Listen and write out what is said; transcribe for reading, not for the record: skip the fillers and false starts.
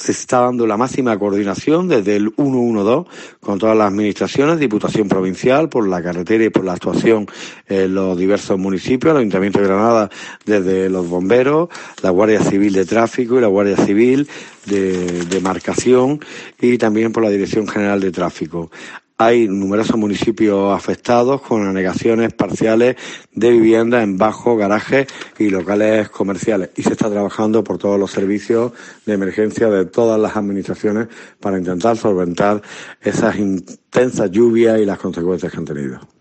se está dando la máxima coordinación desde el 112 con todas las administraciones, Diputación Provincial, por la carretera y por la actuación en los diversos municipios, el Ayuntamiento de Granada desde los bomberos, la Guardia Civil de Tráfico y la Guardia Civil de demarcación y también por la Dirección General de Tráfico. Hay numerosos municipios afectados con anegaciones parciales de viviendas en bajos, garajes y locales comerciales. Y se está trabajando por todos los servicios de emergencia de todas las administraciones para intentar solventar esas intensas lluvias y las consecuencias que han tenido.